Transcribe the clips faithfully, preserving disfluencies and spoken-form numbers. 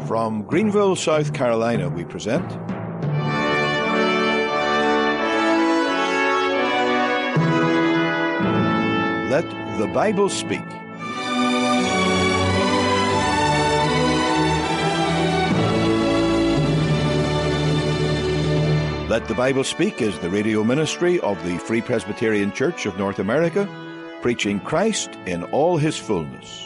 From Greenville, South Carolina, we present Let the Bible Speak. Let the Bible Speak is the radio ministry of the Free Presbyterian Church of North America, preaching Christ in all his fullness.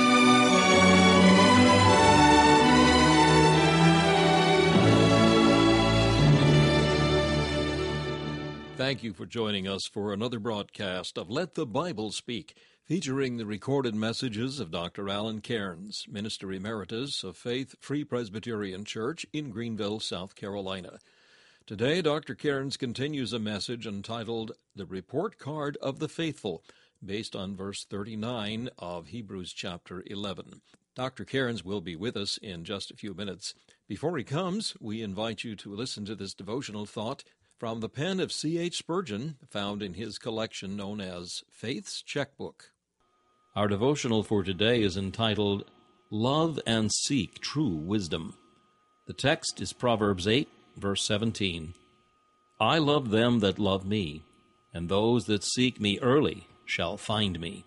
Thank you for joining us for another broadcast of Let the Bible Speak, featuring the recorded messages of Doctor Alan Cairns, Minister Emeritus of Faith Free Presbyterian Church in Greenville, South Carolina. Today, Doctor Cairns continues a message entitled The Report Card of the Faithful, based on verse thirty-nine of Hebrews chapter eleven. Doctor Cairns will be with us in just a few minutes. Before he comes, we invite you to listen to this devotional thought from the pen of C H Spurgeon, found in his collection known as Faith's Checkbook. Our devotional for today is entitled, Love and Seek True Wisdom. The text is Proverbs eight, verse seventeen. I love them that love me, and those that seek me early shall find me.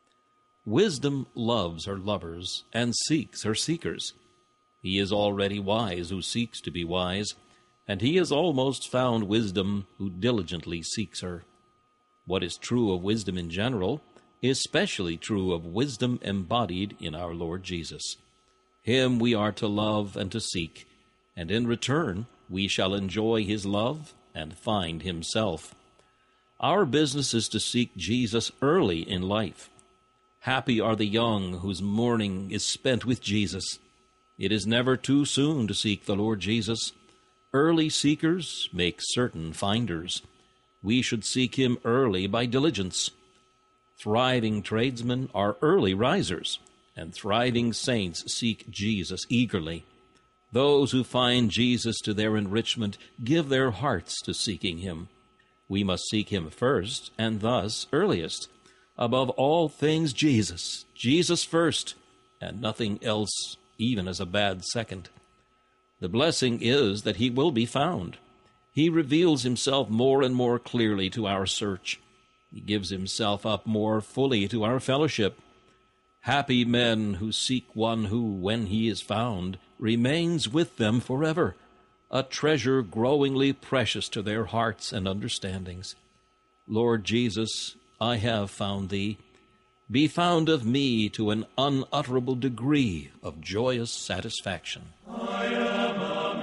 Wisdom loves her lovers, and seeks her seekers. He is already wise who seeks to be wise, and he has almost found wisdom who diligently seeks her. What is true of wisdom in general is especially true of wisdom embodied in our Lord Jesus. Him we are to love and to seek, and in return we shall enjoy his love and find himself. Our business is to seek Jesus early in life. Happy are the young whose morning is spent with Jesus. It is never too soon to seek the Lord Jesus. Early seekers make certain finders. We should seek him early by diligence. Thriving tradesmen are early risers, and thriving saints seek Jesus eagerly. Those who find Jesus to their enrichment give their hearts to seeking him. We must seek him first, and thus earliest. Above all things, Jesus, Jesus first, and nothing else, even as a bad second. The blessing is that he will be found. He reveals himself more and more clearly to our search. He gives himself up more fully to our fellowship. Happy men who seek one who, when he is found, remains with them forever, a treasure growingly precious to their hearts and understandings. Lord Jesus, I have found thee. Be found of me to an unutterable degree of joyous satisfaction. I am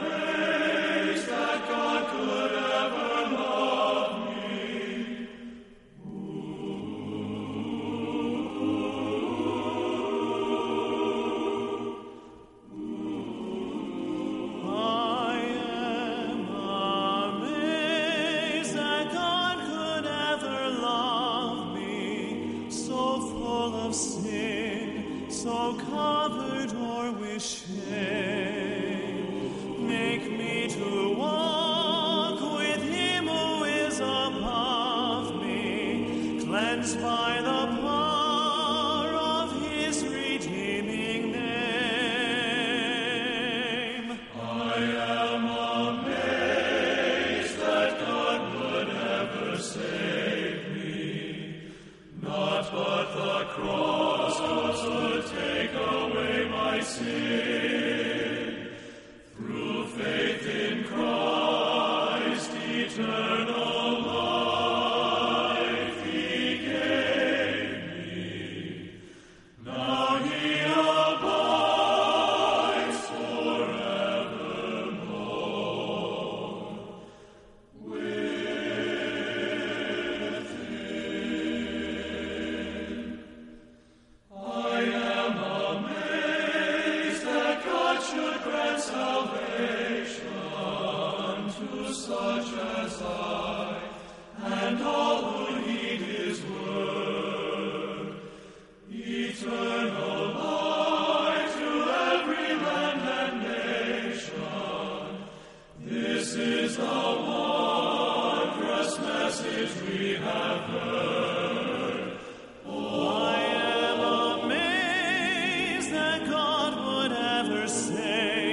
amazed that God could ever love me. I am amazed that God could ever love me, so full of sin, so covered o'er with shame. Make me to walk with him who is above me, cleansed by the power of his redeeming name. I am amazed that God would ever save me, not but the cross could take away my sin. Through faith in Christ, eternal life he gave me. Now he abides forevermore within. I am amazed that God should grant salvation to such as I, and all who heed his word. Eternal life to every land and nation. This is the wondrous message we have heard. Oh, I am amazed that God would ever say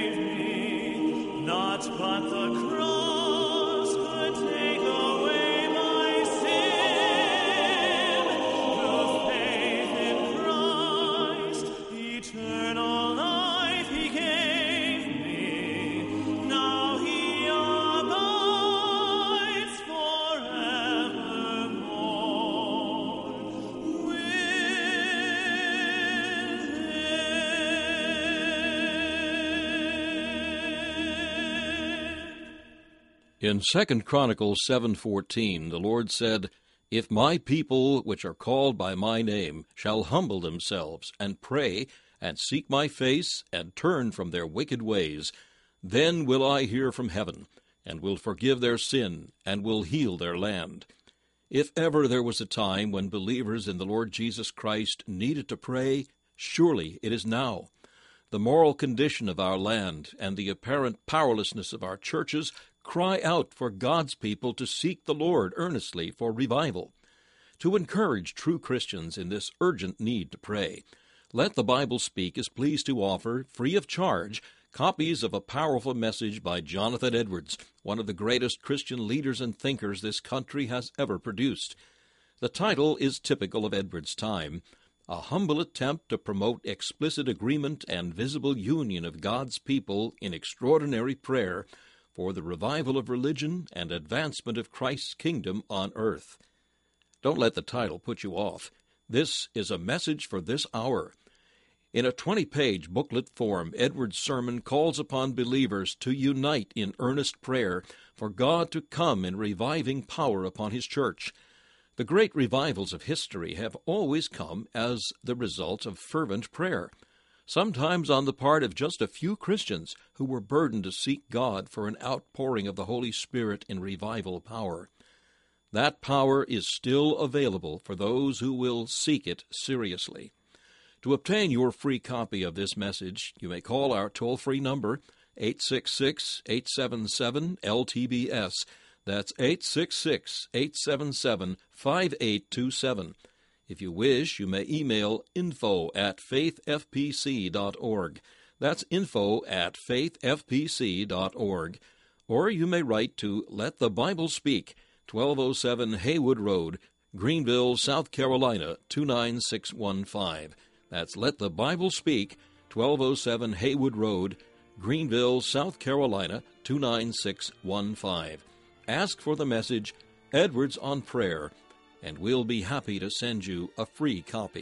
In Second Chronicles seven fourteen, the Lord said, "If my people, which are called by my name, shall humble themselves, and pray, and seek my face, and turn from their wicked ways, then will I hear from heaven, and will forgive their sin, and will heal their land." If ever there was a time when believers in the Lord Jesus Christ needed to pray, surely it is now. The moral condition of our land and the apparent powerlessness of our churches cry out for God's people to seek the Lord earnestly for revival. To encourage true Christians in this urgent need to pray, Let the Bible Speak is pleased to offer, free of charge, copies of a powerful message by Jonathan Edwards, one of the greatest Christian leaders and thinkers this country has ever produced. The title is typical of Edwards' time, a humble attempt to promote explicit agreement and visible union of God's people in extraordinary prayer for the revival of religion and advancement of Christ's kingdom on earth. Don't let the title put you off. This is a message for this hour. In a twenty-page booklet form, Edwards' sermon calls upon believers to unite in earnest prayer for God to come in reviving power upon His church. The great revivals of history have always come as the result of fervent prayer, sometimes on the part of just a few Christians who were burdened to seek God for an outpouring of the Holy Spirit in revival power. That power is still available for those who will seek it seriously. To obtain your free copy of this message, you may call our toll-free number, eight six six, eight seven seven, L T B S. That's eight six six, eight seven seven, five eight two seven. If you wish, you may email info at faith f p c dot org. That's info at faith f p c dot org. Or you may write to Let the Bible Speak, twelve oh seven Haywood Road, Greenville, South Carolina, two nine six one five. That's Let the Bible Speak, twelve oh seven Haywood Road, Greenville, South Carolina, two nine six one five. Ask for the message, Edwards on Prayer, and we'll be happy to send you a free copy.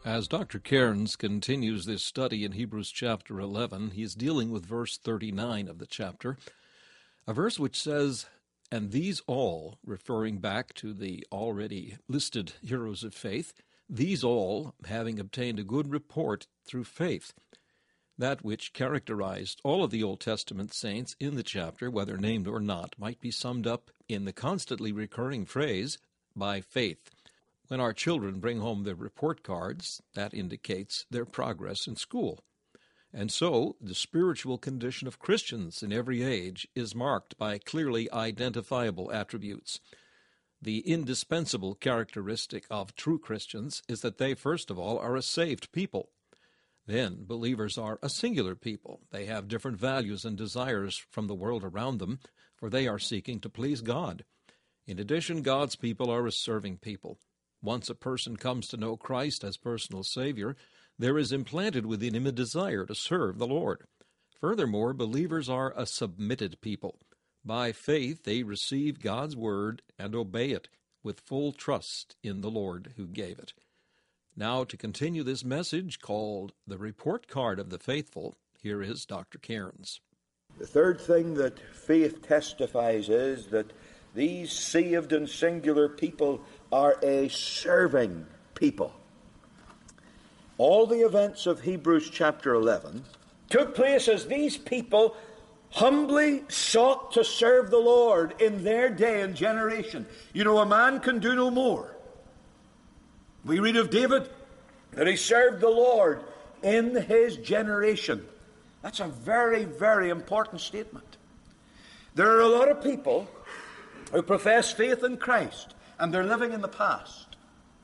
As Doctor Cairns continues this study in Hebrews chapter eleven, he is dealing with verse thirty-nine of the chapter, a verse which says, "And these all," referring back to the already listed heroes of faith, "these all, having obtained a good report through faith." That which characterized all of the Old Testament saints in the chapter, whether named or not, might be summed up in the constantly recurring phrase, "by faith." When our children bring home their report cards, that indicates their progress in school. And so, the spiritual condition of Christians in every age is marked by clearly identifiable attributes. The indispensable characteristic of true Christians is that they, first of all, are a saved people. Then, believers are a singular people. They have different values and desires from the world around them, for they are seeking to please God. In addition, God's people are a serving people. Once a person comes to know Christ as personal Savior, there is implanted within him a desire to serve the Lord. Furthermore, believers are a submitted people. By faith, they receive God's word and obey it with full trust in the Lord who gave it. Now, to continue this message called The Report Card of the Faithful, here is Doctor Cairns. The third thing that faith testifies is that these saved and singular people are a serving people. All the events of Hebrews chapter eleven took place as these people humbly sought to serve the Lord in their day and generation. You know, a man can do no more. We read of David that he served the Lord in his generation. That's a very, very important statement. There are a lot of people who profess faith in Christ, and they're living in the past.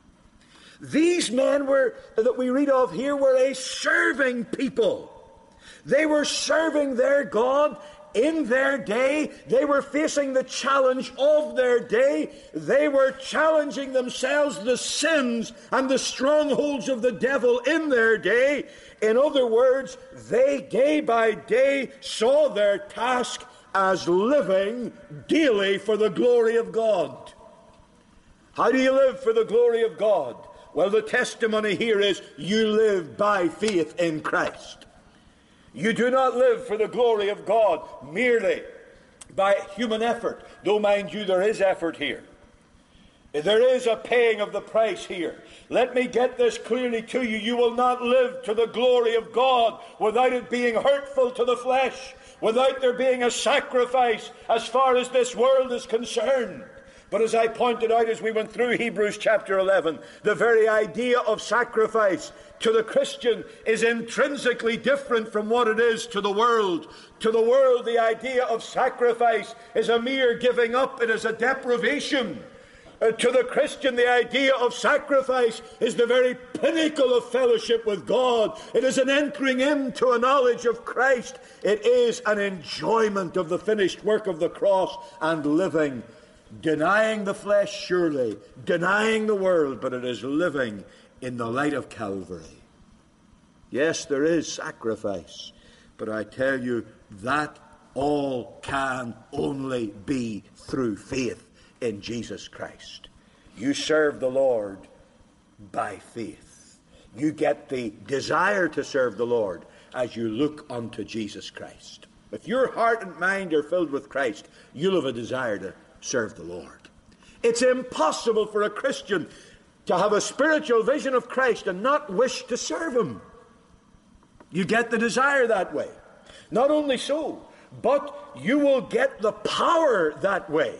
These men were that we read of here were a serving people. They were serving their God in their day. They were facing the challenge of their day. They were challenging themselves, the sins and the strongholds of the devil in their day. In other words, they day by day saw their task as living daily for the glory of God. How do you live for the glory of God? Well, the testimony here is you live by faith in Christ. You do not live for the glory of God merely by human effort, though, mind you, there is effort here. There is a paying of the price here. Let me get this clearly to you. You will not live to the glory of God without it being hurtful to the flesh, without there being a sacrifice as far as this world is concerned. But as I pointed out as we went through Hebrews chapter eleven, the very idea of sacrifice to the Christian is intrinsically different from what it is to the world. To the world, the idea of sacrifice is a mere giving up. It is a deprivation. Uh, to the Christian, the idea of sacrifice is the very pinnacle of fellowship with God. It is an entering into a knowledge of Christ. It is an enjoyment of the finished work of the cross and living, denying the flesh, surely, denying the world, but it is living in the light of Calvary. Yes, there is sacrifice, but I tell you, that all can only be through faith in Jesus Christ. You serve the Lord by faith. You get the desire to serve the Lord as you look unto Jesus Christ. If your heart and mind are filled with Christ, you'll have a desire to serve the Lord. It's impossible for a Christian to have a spiritual vision of Christ and not wish to serve Him. You get the desire that way. Not only so, but you will get the power that way.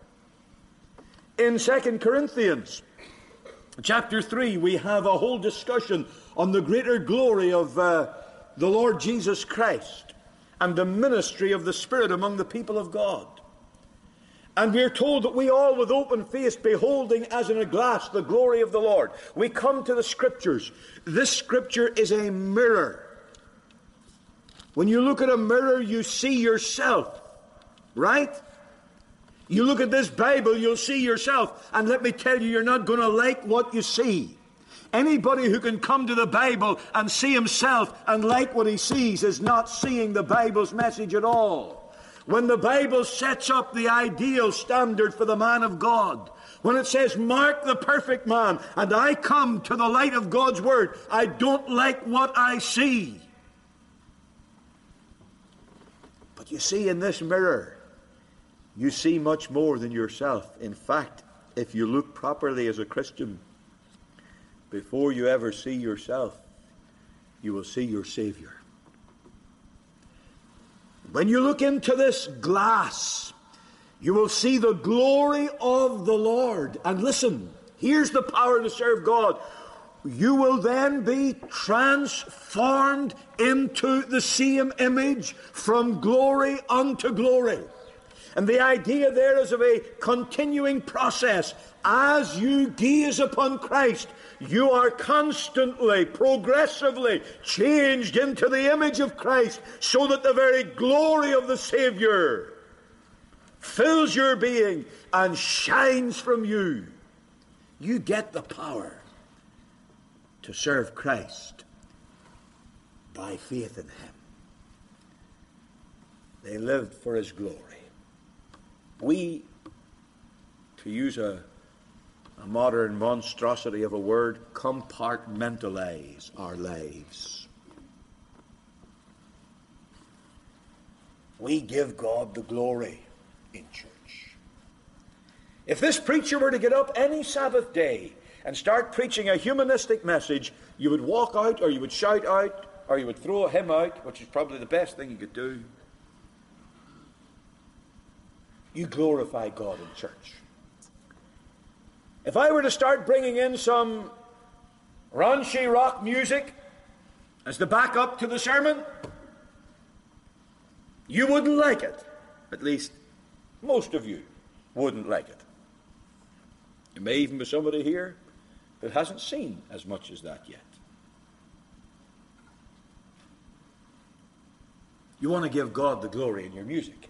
In Second Corinthians chapter three, we have a whole discussion on the greater glory of uh, the Lord Jesus Christ and the ministry of the Spirit among the people of God. And we are told that we all with open face, beholding as in a glass the glory of the Lord. We come to the Scriptures. This Scripture is a mirror. When you look at a mirror, you see yourself, right? You look at this Bible, you'll see yourself. And let me tell you, you're not going to like what you see. Anybody who can come to the Bible and see himself and like what he sees is not seeing the Bible's message at all. When the Bible sets up the ideal standard for the man of God, When it says, mark the perfect man, and I come to the light of God's Word, I don't like what I see. But you see, in this mirror, you see much more than yourself. In fact, if you look properly as a Christian, before you ever see yourself, you will see your Savior. When you look into this glass, you will see the glory of the Lord. And listen, here's the power to serve God. You will then be transformed into the same image from glory unto glory. And the idea there is of a continuing process. As you gaze upon Christ, you are constantly, progressively changed into the image of Christ, so that the very glory of the Savior fills your being and shines from you. You get the power to serve Christ by faith in Him. They lived for His glory. We, to use a, a modern monstrosity of a word, compartmentalize our lives. We give God the glory in church. If this preacher were to get up any Sabbath day and start preaching a humanistic message, you would walk out, or you would shout out, or you would throw him out, which is probably the best thing you could do. You glorify God in church. If I were to start bringing in some raunchy rock music as the backup to the sermon, you wouldn't like it. At least, most of you wouldn't like it. There may even be somebody here who hasn't seen as much as that yet. You want to give God the glory in your music.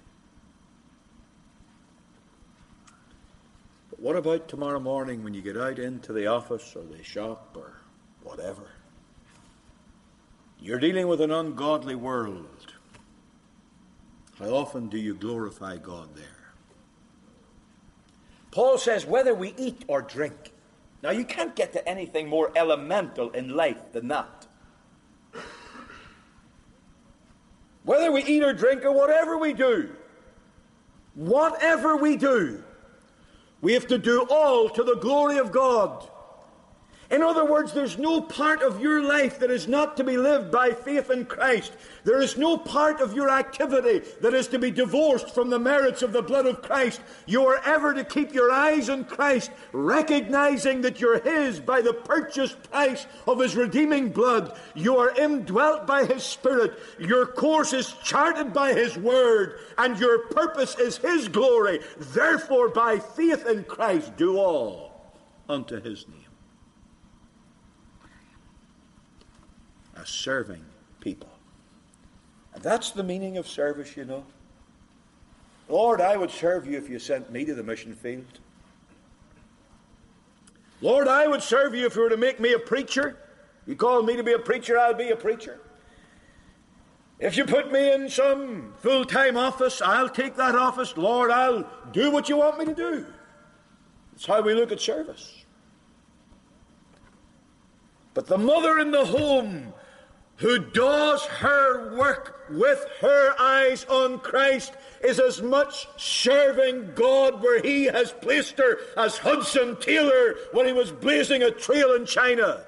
But what about tomorrow morning when you get out into the office or the shop or whatever? You're dealing with an ungodly world. How often do you glorify God there? Paul says, whether we eat or drink. Now, you can't get to anything more elemental in life than that. Whether we eat or drink or whatever we do, whatever we do, we have to do all to the glory of God. In other words, there's no part of your life that is not to be lived by faith in Christ. There is no part of your activity that is to be divorced from the merits of the blood of Christ. You are ever to keep your eyes on Christ, recognizing that you're His by the purchased price of His redeeming blood. You are indwelt by His Spirit. Your course is charted by His Word, and your purpose is His glory. Therefore, by faith in Christ, do all unto His name. A serving people. And that's the meaning of service, you know. Lord, I would serve you if you sent me to the mission field. Lord, I would serve you if you were to make me a preacher. You call me to be a preacher, I'll be a preacher. If you put me in some full-time office, I'll take that office. Lord, I'll do what you want me to do. That's how we look at service. But the mother in the home who does her work with her eyes on Christ is as much serving God where He has placed her as Hudson Taylor when he was blazing a trail in China.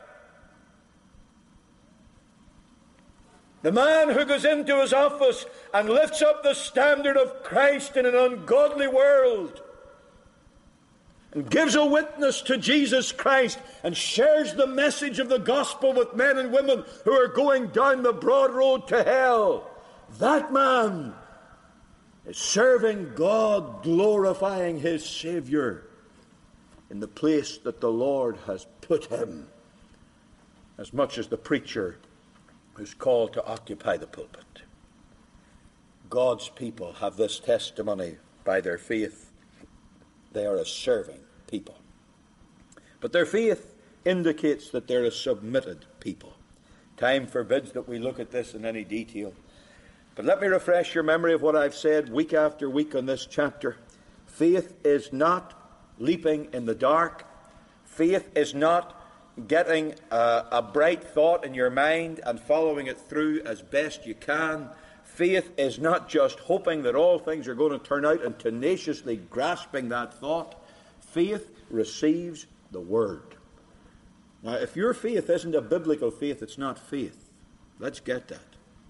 The man who goes into his office and lifts up the standard of Christ in an ungodly world and gives a witness to Jesus Christ and shares the message of the gospel with men and women who are going down the broad road to hell. That man is serving God, glorifying His Savior in the place that the Lord has put him, as much as the preacher who's called to occupy the pulpit. God's people have this testimony by their faith. They are a serving people. But their faith indicates that they're a submitted people. Time forbids that we look at this in any detail. But let me refresh your memory of what I've said week after week on this chapter. Faith is not leaping in the dark. Faith is not getting a, a bright thought in your mind and following it through as best you can. Faith is not just hoping that all things are going to turn out and tenaciously grasping that thought. Faith receives the Word. Now, if your faith isn't a biblical faith, it's not faith. Let's get that.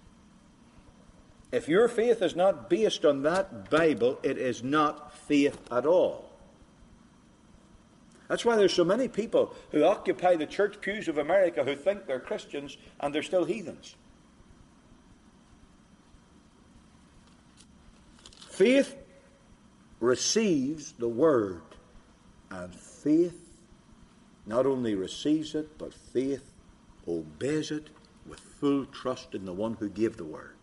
If your faith is not based on that Bible, it is not faith at all. That's why there's so many people who occupy the church pews of America who think they're Christians and they're still heathens. Faith receives the Word, and faith not only receives it, but faith obeys it with full trust in the one who gave the Word.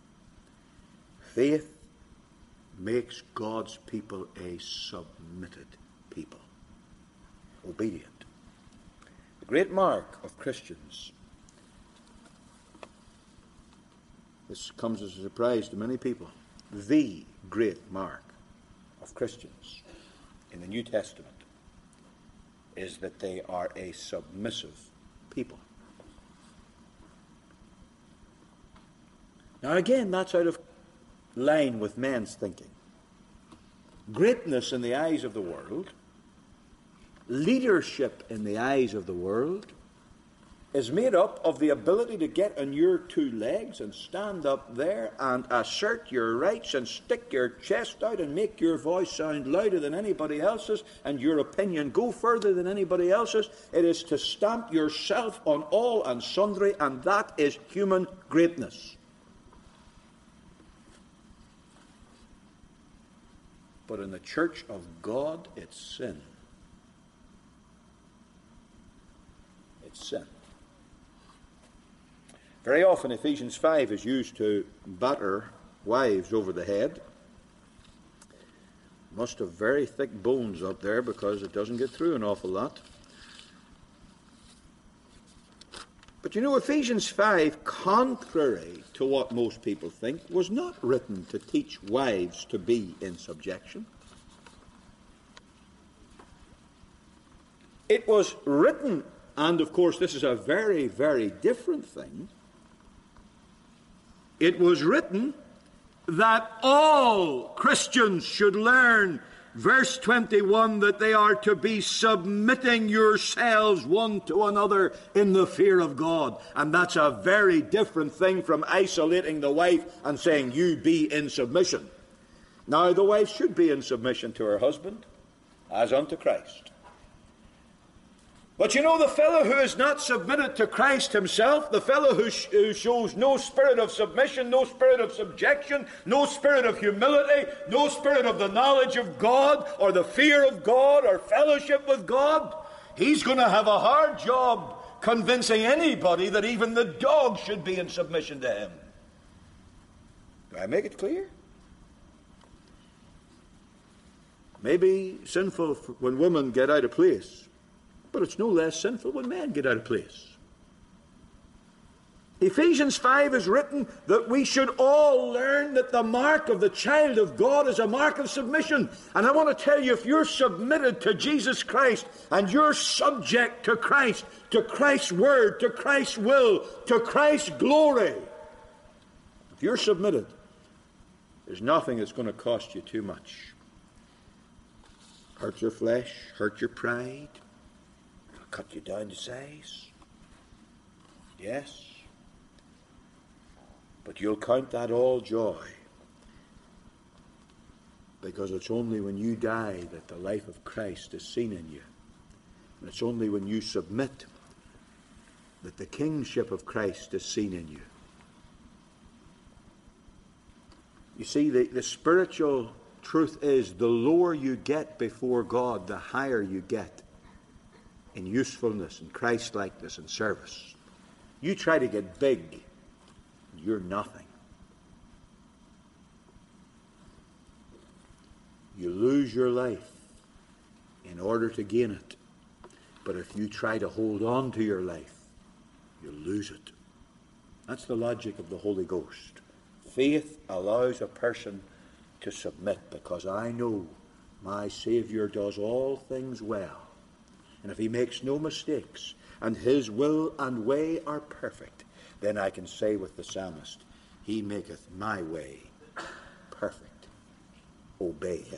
Faith makes God's people a submitted people, obedient. The great mark of Christians. This comes as a surprise to many people. The great mark of Christians in the New Testament is that they are a submissive people. Now again, that's out of line with men's thinking. Greatness in the eyes of the world, leadership in the eyes of the world, is made up of the ability to get on your two legs and stand up there and assert your rights and stick your chest out and make your voice sound louder than anybody else's and your opinion go further than anybody else's. It is to stamp yourself on all and sundry, and that is human greatness. But in the church of God, it's sin. It's sin. Very often Ephesians five is used to batter wives over the head. Must have very thick bones up there because it doesn't get through an awful lot. But you know, Ephesians five, contrary to what most people think, was not written to teach wives to be in subjection. It was written, and of course this is a very, very different thing, it was written that all Christians should learn, verse twenty-one, that they are to be submitting yourselves one to another in the fear of God. And that's a very different thing from isolating the wife and saying, you be in submission. Now, the wife should be in submission to her husband, as unto Christ. But you know, the fellow who is not submitted to Christ himself, the fellow who, sh- who shows no spirit of submission, no spirit of subjection, no spirit of humility, no spirit of the knowledge of God or the fear of God or fellowship with God, he's going to have a hard job convincing anybody that even the dog should be in submission to him. Do I make it clear? Maybe sinful when women get out of place, but it's no less sinful when men get out of place. Ephesians five is written that we should all learn that the mark of the child of God is a mark of submission. And I want to tell you, if you're submitted to Jesus Christ and you're subject to Christ, to Christ's word, to Christ's will, to Christ's glory, if you're submitted, there's nothing that's going to cost you too much. Hurt your flesh, hurt your pride, cut you down to size. Yes. But you'll count that all joy, because it's only when you die that the life of Christ is seen in you. And it's only when you submit that the kingship of Christ is seen in you. You see, the, the spiritual truth is the lower you get before God, the higher you get in usefulness and Christ-likeness and service. You try to get big, you're nothing. You lose your life in order to gain it. But if you try to hold on to your life, you lose it. That's the logic of the Holy Ghost. Faith allows a person to submit, because I know my Savior does all things well, and if he makes no mistakes, and his will and way are perfect, then I can say with the psalmist, he maketh my way perfect. Obey him.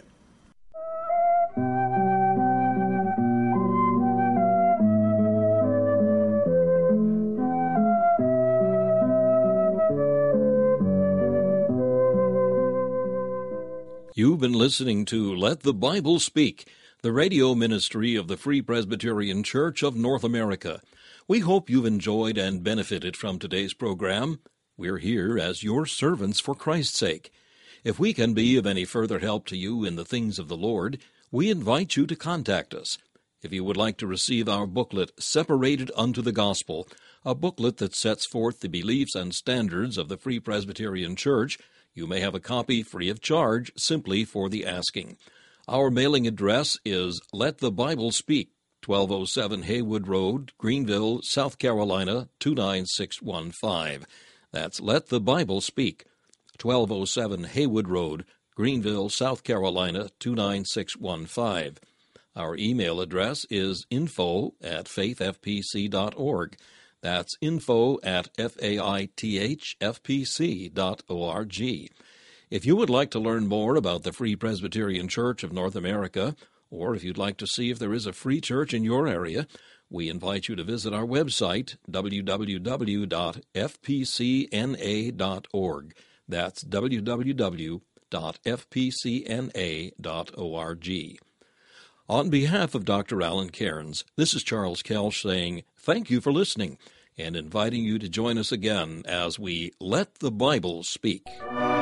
You've been listening to Let the Bible Speak, the radio ministry of the Free Presbyterian Church of North America. We hope you've enjoyed and benefited from today's program. We're here as your servants for Christ's sake. If we can be of any further help to you in the things of the Lord, we invite you to contact us. If you would like to receive our booklet, Separated Unto the Gospel, a booklet that sets forth the beliefs and standards of the Free Presbyterian Church, you may have a copy free of charge simply for the asking. Our mailing address is Let the Bible Speak, twelve oh seven Haywood Road, Greenville, South Carolina, two nine six one five. That's Let the Bible Speak, twelve oh seven Haywood Road, Greenville, South Carolina, two nine six one five. Our email address is info at faith f p c dot org. That's info at faithfpc dot org. If you would like to learn more about the Free Presbyterian Church of North America, or if you'd like to see if there is a free church in your area, we invite you to visit our website, w w w dot f p c n a dot org. That's w w w dot f p c n a dot org. On behalf of Doctor Alan Cairns, this is Charles Kelsch saying thank you for listening and inviting you to join us again as we Let the Bible Speak.